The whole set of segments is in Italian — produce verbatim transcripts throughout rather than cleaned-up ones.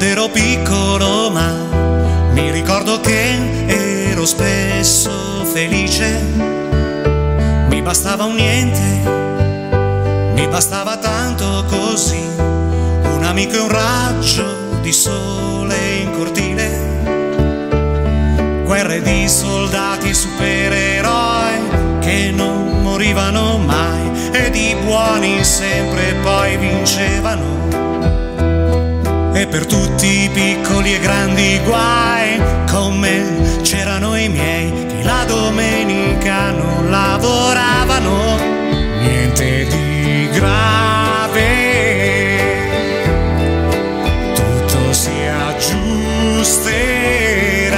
quando ero piccolo, ma mi ricordo che ero spesso felice. Mi bastava un niente, mi bastava tanto così, un amico e un raggio di sole in cortile. Guerre di soldati e supereroi che non morivano mai, e di buoni sempre poi vincevano. E per tutti i piccoli e grandi guai, con me c'erano i miei che la domenica non lavoravano. Niente di grave, tutto si aggiusterà.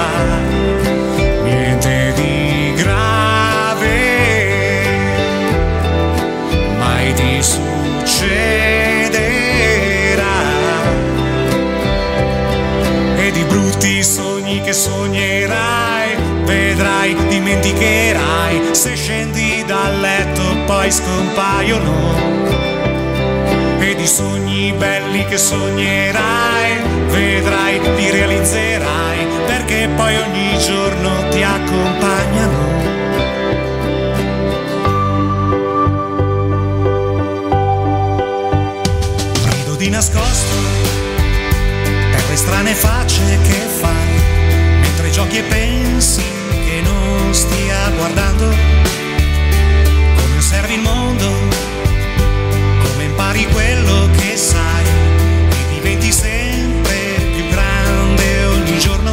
Niente di grave, mai ti succederà. E di brutti sogni che sognerai, vedrai, dimenticherai. Se scendi dal letto poi scompaiono. E di sogni belli che sognerai, vedrai, li realizzerai, perché poi ogni giorno ti accompagnano. Rido di nascosto per le strane facce che fai, mentre giochi e pensi che non stia guardando. Come osservi il mondo, come impari quello che sai, e diventi sempre più grande ogni giorno.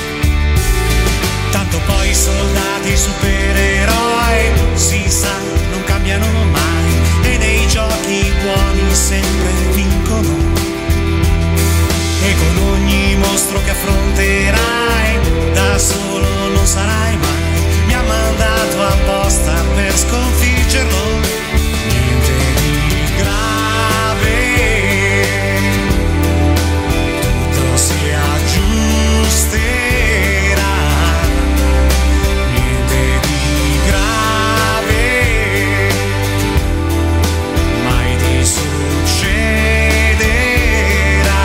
Tanto poi i soldati, i supereroi, si sa, non cambiano mai, e nei giochi buoni sempre vincono. E con ogni mostro che affronterai, da solo non sarai mai. Mi ha mandato apposta per sconfiggerlo. Niente di grave, tutto si aggiusterà. Niente di grave, mai ti succederà.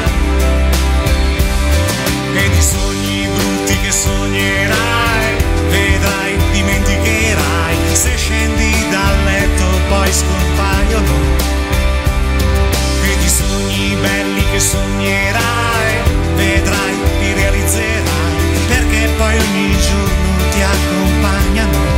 E di sogni brutti che sognerai, vedrai, dimenticherai. Se scendi dal letto poi scompaiono. E di sogni belli che sognerai, vedrai, li realizzerai, perché poi ogni giorno ti accompagnano.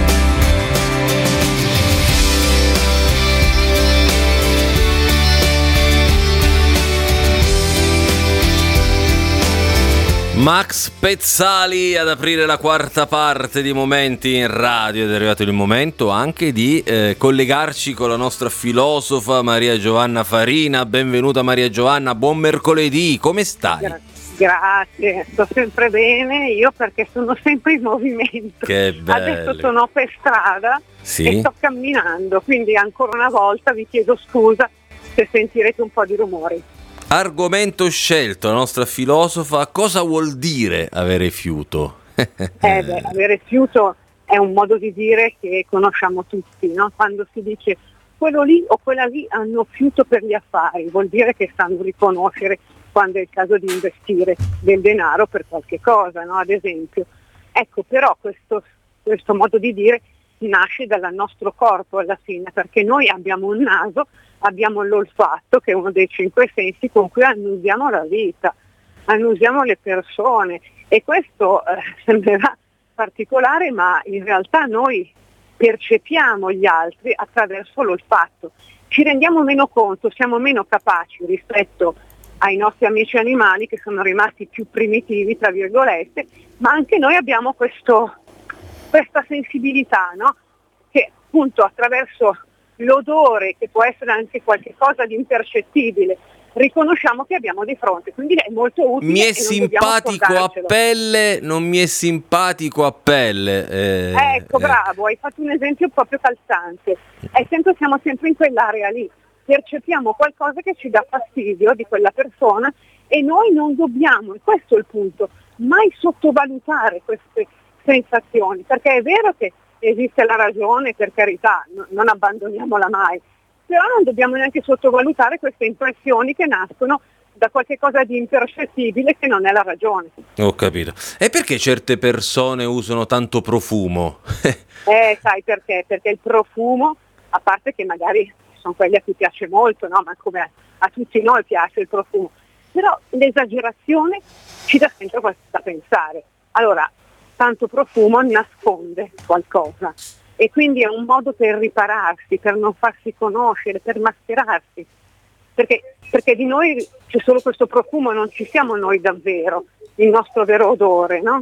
Max Pezzali ad aprire la quarta parte di Momenti in Radio. Ed è arrivato il momento anche di eh, collegarci con la nostra filosofa Maria Giovanna Farina. Benvenuta Maria Giovanna, buon mercoledì, come stai? Gra- grazie, sto sempre bene io perché sono sempre in movimento. Che bello. Adesso sono per strada, sì, e sto camminando, quindi ancora una volta vi chiedo scusa se sentirete un po' di rumori. Argomento scelto, la nostra filosofa, cosa vuol dire avere fiuto? Eh beh, avere fiuto è un modo di dire che conosciamo tutti, no? Quando si dice quello lì o quella lì hanno fiuto per gli affari, vuol dire che sanno riconoscere quando è il caso di investire del denaro per qualche cosa, no? Ad esempio. Ecco, però questo, questo modo di dire nasce dal nostro corpo alla fine, perché noi abbiamo un naso, abbiamo l'olfatto, che è uno dei cinque sensi con cui annusiamo la vita, annusiamo le persone, e questo eh, sembrerà particolare, ma in realtà noi percepiamo gli altri attraverso l'olfatto. Ci rendiamo meno conto, siamo meno capaci rispetto ai nostri amici animali che sono rimasti più primitivi, tra virgolette, ma anche noi abbiamo questo, questa sensibilità, no? Che appunto attraverso l'odore, che può essere anche qualche cosa di impercettibile, riconosciamo che abbiamo di fronte, quindi è molto utile. Mi è e non simpatico a pelle, non mi è simpatico a pelle. Eh, ecco, eh. bravo, hai fatto un esempio proprio calzante. È sempre, siamo sempre in quell'area lì, percepiamo qualcosa che ci dà fastidio di quella persona e noi non dobbiamo, e questo è il punto, mai sottovalutare queste sensazioni, perché è vero che esiste la ragione, per carità, no, non abbandoniamola mai, però non dobbiamo neanche sottovalutare queste impressioni che nascono da qualche cosa di impercettibile che non è la ragione. Ho capito. E perché certe persone usano tanto profumo? eh, sai perché? Perché il profumo, a parte che magari sono quelli a cui piace molto, no? Ma come a, a tutti noi piace il profumo, però l'esagerazione ci dà sempre qualcosa da pensare. Allora, tanto profumo nasconde qualcosa e quindi è un modo per ripararsi, per non farsi conoscere, per mascherarsi. Perché, perché di noi c'è solo questo profumo, non ci siamo noi davvero, il nostro vero odore, no?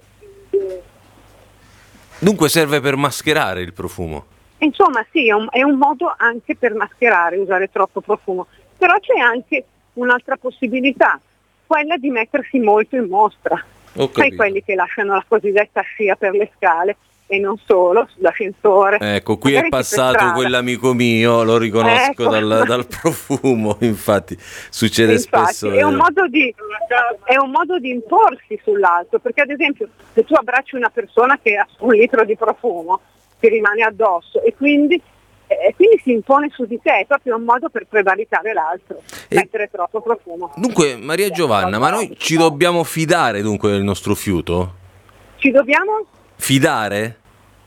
Dunque serve per mascherare il profumo? Insomma sì, è un, è un modo anche per mascherare, usare troppo profumo. Però c'è anche un'altra possibilità, quella di mettersi molto in mostra. Sai quelli che lasciano la cosiddetta scia per le scale e non solo, sull'ascensore. Ecco, qui è passato quell'amico mio, lo riconosco ecco. dal, dal profumo, infatti succede infatti, spesso. È un, modo di, è un modo di imporsi sull'altro, perché ad esempio se tu abbracci una persona che ha un litro di profumo, ti rimane addosso e quindi E quindi si impone su di te, è proprio un modo per prevaricare l'altro, e mettere troppo profumo. Dunque, Maria Giovanna, ma noi ci dobbiamo fidare dunque del nostro fiuto? Ci dobbiamo? Fidare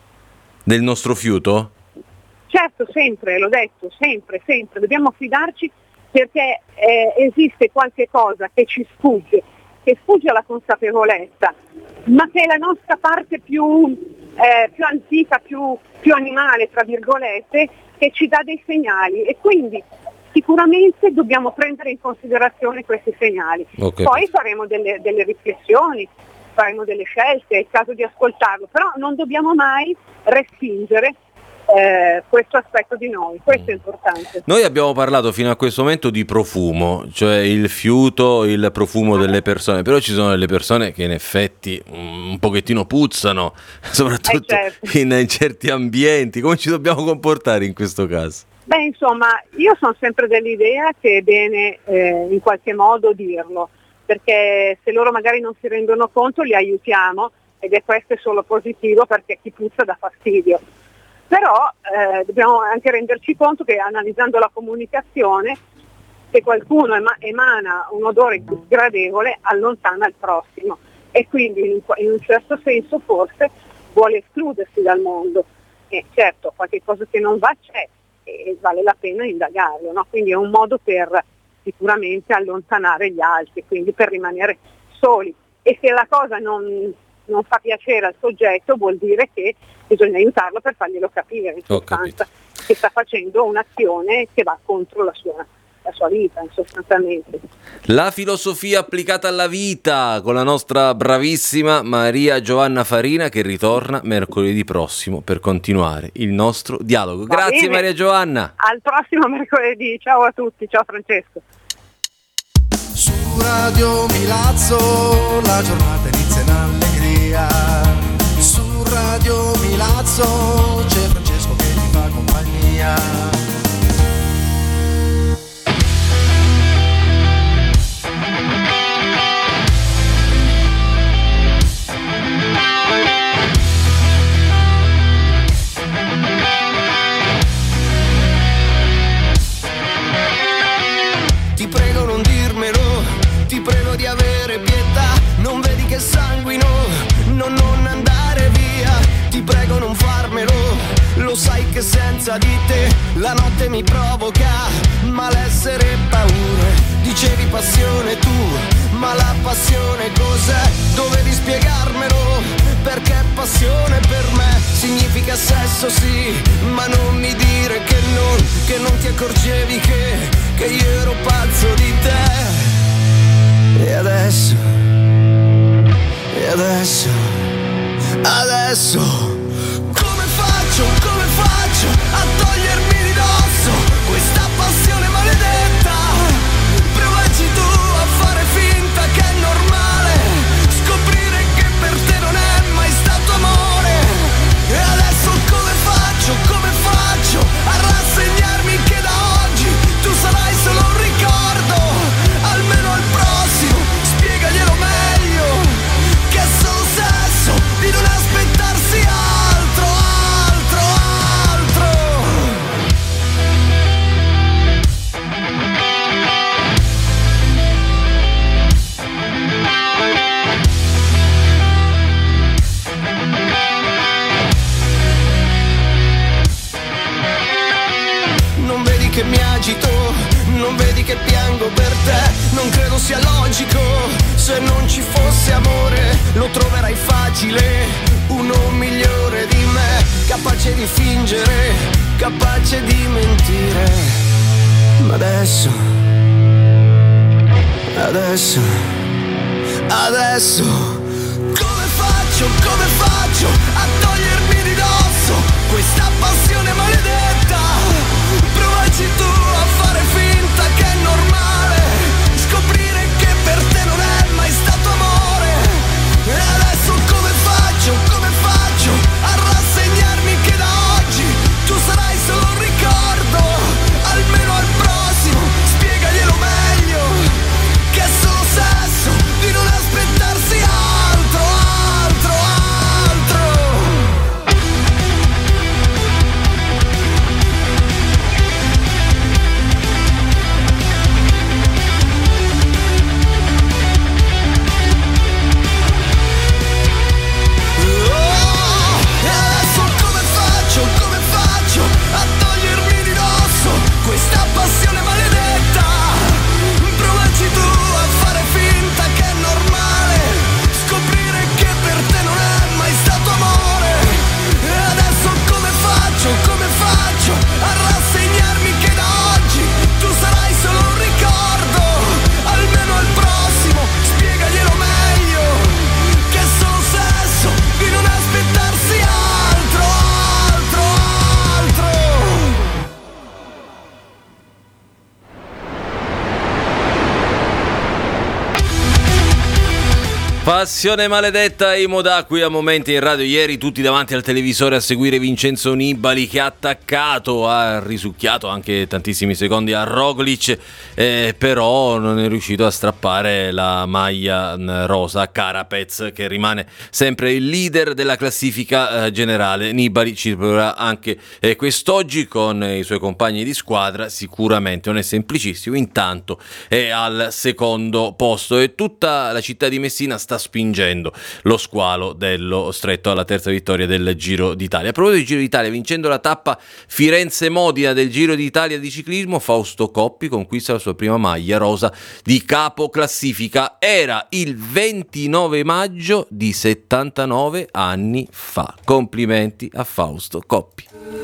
del nostro fiuto? Certo, sempre, l'ho detto, sempre, sempre. Dobbiamo fidarci perché eh, esiste qualche cosa che ci sfugge, che sfugge alla consapevolezza, ma che è la nostra parte più... Eh, più antica, più, più animale, tra virgolette, che ci dà dei segnali e quindi sicuramente dobbiamo prendere in considerazione questi segnali. Okay. Poi faremo delle, delle riflessioni, faremo delle scelte, è il caso di ascoltarlo, però non dobbiamo mai respingere Eh, questo aspetto di noi, questo è importante. Noi abbiamo parlato fino a questo momento di profumo, cioè il fiuto, il profumo delle persone, però ci sono delle persone che in effetti un pochettino puzzano, soprattutto eh certo. in, in certi ambienti. Come ci dobbiamo comportare in questo caso? Beh, insomma, io sono sempre dell'idea che è bene eh, in qualche modo dirlo, perché se loro magari non si rendono conto li aiutiamo ed è questo solo positivo perché chi puzza dà fastidio. Però eh, dobbiamo anche renderci conto che analizzando la comunicazione, se qualcuno ema- emana un odore sgradevole allontana il prossimo e quindi in, in un certo senso forse vuole escludersi dal mondo. E certo, qualche cosa che non va c'è e vale la pena indagarlo, no? Quindi è un modo per sicuramente allontanare gli altri, quindi per rimanere soli. E se la cosa non... non fa piacere al soggetto vuol dire che bisogna aiutarlo per farglielo capire in sostanza che sta facendo un'azione che va contro la sua, la sua vita sostanzialmente. La filosofia applicata alla vita con la nostra bravissima Maria Giovanna Farina che ritorna mercoledì prossimo per continuare il nostro dialogo. Va Grazie bene. Maria Giovanna. Al prossimo mercoledì, ciao a tutti, ciao Francesco. Su Radio Milazzo la giornata inizia in allegria. Su Radio Milazzo c'è Francesco che ti fa compagnia. Ti prego non dirmelo, ti prego di avere pietà, non vedi che sanguino, no, non andare via, ti prego non farmelo, lo sai che senza di te la notte mi provoca malessere e paure, dicevi passione tu, ma la passione cos'è? Dovevi spiegarmelo, perché passione per me significa sesso sì, ma non mi dire che non, che non ti accorgevi che, che io ero pazzo di te. E adesso, e adesso, adesso, come faccio, come faccio a togliermi di dosso questa passione maledetta? Provaci tu a fare finta che è normale, scoprire che per te non è mai stato amore. E adesso come faccio, come faccio a rassegnarmi che da oggi tu sarai solo un ricordo, almeno al prossimo spiegaglielo meglio, che è solo sesso, di non aspettarsi altro, altro, altro. fosse amore, lo troverai facile, uno migliore di me, capace di fingere, capace di mentire. Ma adesso, adesso, adesso, come faccio, come faccio a togliermi di dosso questa passione maledetta? Provaci tu a fare finta che è normale, scoprire che per te non è mai stato amore. E adesso come faccio, come faccio a rassegnarmi che da oggi tu sarai solo un ricordo, almeno al prossimo spiegaglielo meglio, che è solo sesso, di non aspettarsi altro, altro, altro. Questa passione maledetta, provaci tu a fare finta che è normale, scoprire che per te non è mai stato amore. E adesso come faccio, come faccio a rassegnarmi che da oggi tu sarai solo un ricordo, almeno al prossimo spiegaglielo meglio, che è solo sesso, di non aspettarsi altro, altro, altro. Passione maledetta, Imo D'Acqui a momenti in radio. Ieri tutti davanti al televisore a seguire Vincenzo Nibali, che ha attaccato, ha risucchiato anche tantissimi secondi a Roglic, eh, però non è riuscito a strappare la maglia rosa a Carapez, che rimane sempre il leader della classifica eh, generale. Nibali ci proverà anche eh, quest'oggi con i suoi compagni di squadra, sicuramente non è semplicissimo, intanto è al secondo posto e tutta la città di Messina sta spingendo lo squalo dello Stretto alla terza vittoria del Giro d'Italia. A proposito di Giro d'Italia, vincendo la tappa Firenze-Modena del Giro d'Italia di ciclismo, Fausto Coppi conquista la sua prima maglia rosa di capo classifica. Era il ventinove maggio di settantanove anni fa. Complimenti a Fausto Coppi.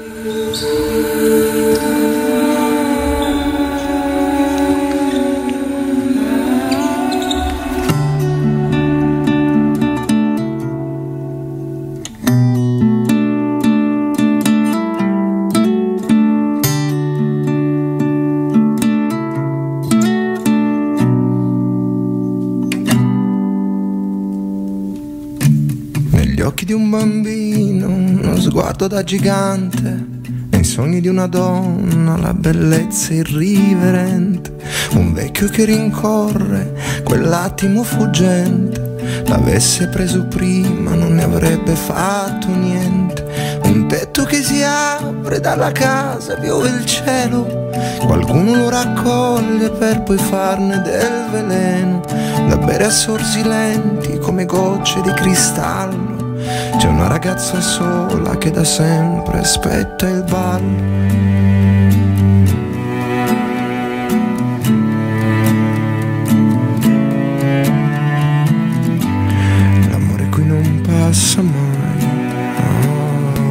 Occhi di un bambino, uno sguardo da gigante, nei sogni di una donna la bellezza irriverente, un vecchio che rincorre quell'attimo fuggente, l'avesse preso prima non ne avrebbe fatto niente, un tetto che si apre dalla casa, piove il cielo, qualcuno lo raccoglie per poi farne del veleno, da bere a sorsi lenti come gocce di cristallo. C'è una ragazza sola che da sempre aspetta il ballo. L'amore qui non passa mai. Oh.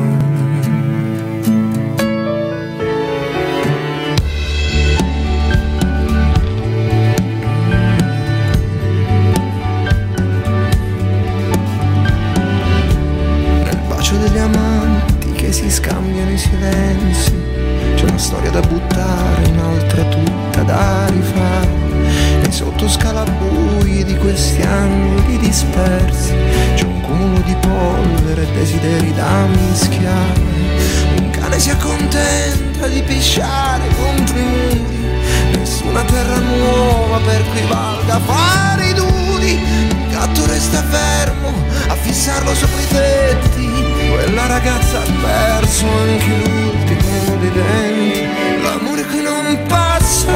Degli amanti che si scambiano i silenzi, c'è una storia da buttare, un'altra tutta da rifare, nei sottoscalabui di questi angoli dispersi, c'è un cumulo di polvere e desideri da mischiare, un cane si accontenta di pisciare contro i muri, nessuna terra nuova per cui valga fare i duri, il gatto resta fermo a fissarlo sopra i tetti, quella ragazza ha perso anche l'ultimo dei denti. L'amore qui non passa,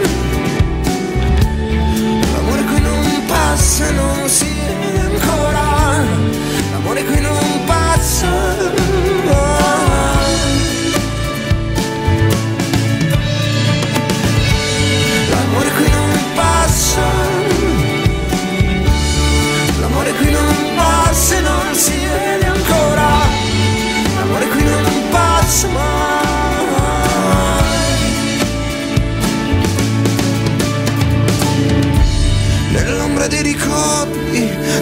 l'amore qui non passa, non si vede ancora, l'amore qui non passa. L'amore qui non passa,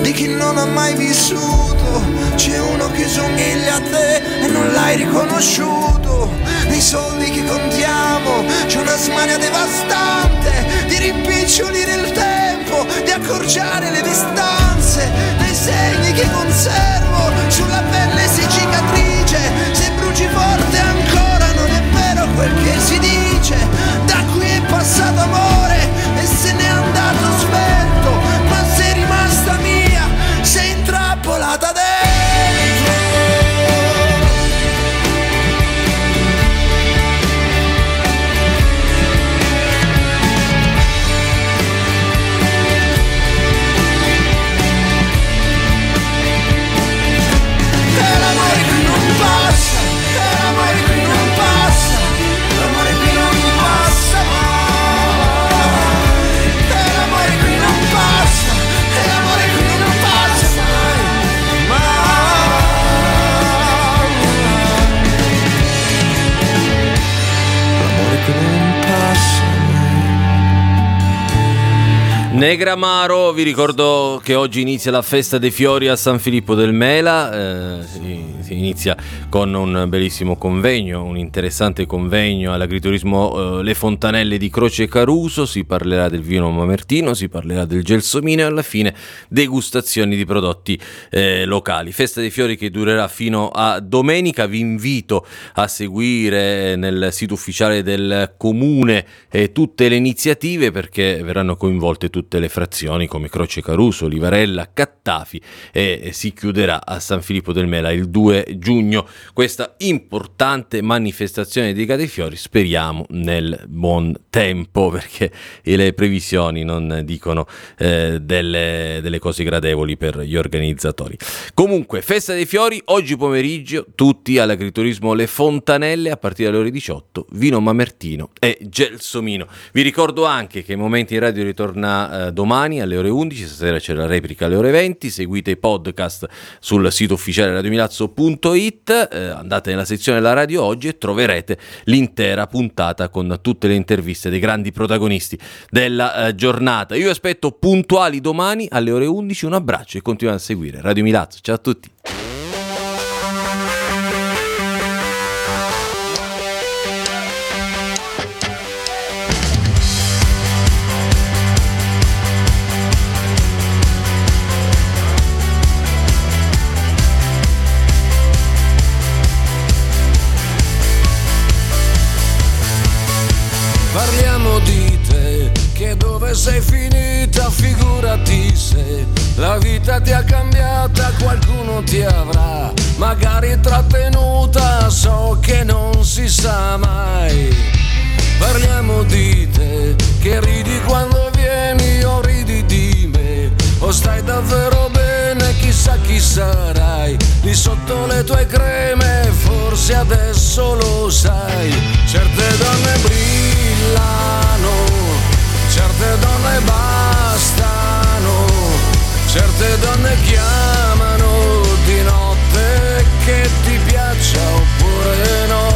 di chi non ha mai vissuto. C'è uno che somiglia a te e non l'hai riconosciuto. Nei soldi che contiamo c'è una smania devastante di rimpicciolire il tempo, di accorciare le distanze, dei segni che conservo sulla pelle si cicatrice. Se bruci forte ancora non è vero quel che si dice. Da qui è passato amore e se n'è andato svelto, ma sei rimasta mia, sei intrappolata dentro. Negramaro, vi ricordo che oggi inizia la festa dei fiori a San Filippo del Mela, eh, si, si inizia con un bellissimo convegno, un interessante convegno all'agriturismo eh, Le Fontanelle di Croce Caruso, si parlerà del vino mamertino, si parlerà del gelsomino e alla fine degustazioni di prodotti eh, locali. Festa dei fiori che durerà fino a domenica, vi invito a seguire nel sito ufficiale del comune eh, tutte le iniziative perché verranno coinvolte tutte le frazioni come Croce Caruso, Livarella, Cattafi e, e si chiuderà a San Filippo del Mela il due giugno questa importante manifestazione dedicata ai fiori, speriamo nel buon tempo perché le previsioni non dicono eh, delle, delle cose gradevoli per gli organizzatori. Comunque, festa dei fiori oggi pomeriggio tutti all'agriturismo Le Fontanelle a partire dalle ore diciotto, vino mamertino e gelsomino. Vi ricordo anche che Momenti in Radio ritorna eh, domani alle ore undici, stasera c'è la replica alle ore venti, seguite i podcast sul sito ufficiale radiomilazzo punto it, eh, andate nella sezione della radio oggi e troverete l'intera puntata con tutte le interviste dei grandi protagonisti della eh, giornata. Io aspetto puntuali domani alle ore undici, un abbraccio e continuate a seguire Radio Milazzo. Ciao a tutti. Parliamo di te, che dove sei finita, figurati se la vita ti ha cambiata, qualcuno ti avrà magari trattenuta, so che non si sa mai. Parliamo di te, che ridi quando vieni o ridi di me, o stai davvero bene, chissà chi sarai, lì sotto le tue creme, forse adesso lo sai. Certe donne brillano, certe donne bastano, certe donne chiamano di notte, che ti piaccia oppure no.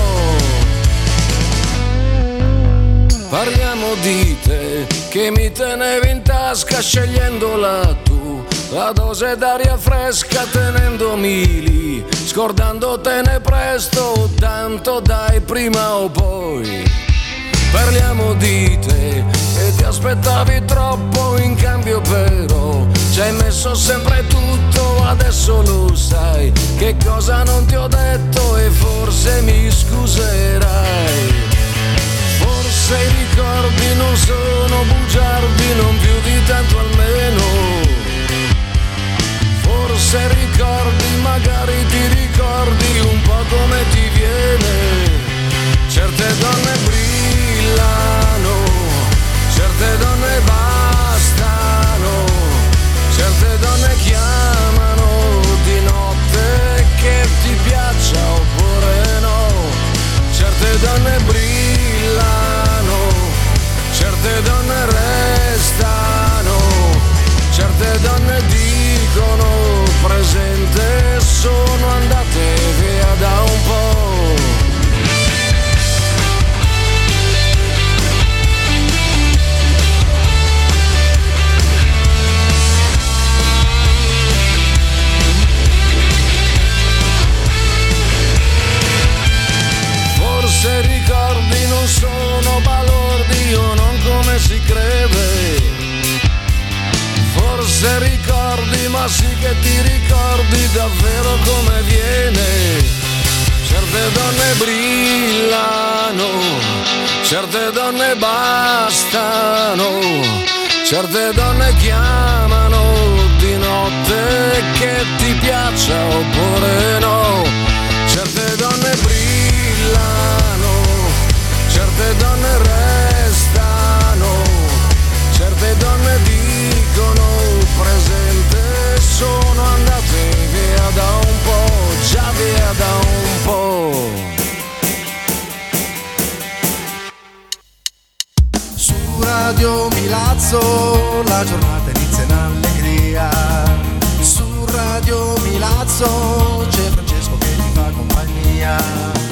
Parliamo di te, che mi tenevi in tasca scegliendola tu, la dose d'aria fresca tenendomi lì, scordandotene presto, tanto dai prima o poi. Parliamo di te, e ti aspettavi troppo, in cambio però ci hai messo sempre tutto, adesso lo sai, che cosa non ti ho detto e forse mi scuserai. Forse i ricordi non sono bugiardi, non più di tanto almeno. Forse ricordi, magari ti ricordi un po' come ti viene. Certe donne brillano, certe donne bastano, certe donne chiamano di notte, che ti piaccia oppure no. Certe donne brillano, certe donne restano, certe donne dicono presente, sono andate via da un po'. che ti ricordi davvero come viene. Certe donne brillano, certe donne bastano, certe donne chiamano di notte che ti piaccia oppure no. Certe donne brillano, certe donne restano, certe donne dicono presente, sono andate via da un po', già via da un po'. Su Radio Milazzo la giornata inizia in allegria. Su Radio Milazzo c'è Francesco che ti fa compagnia.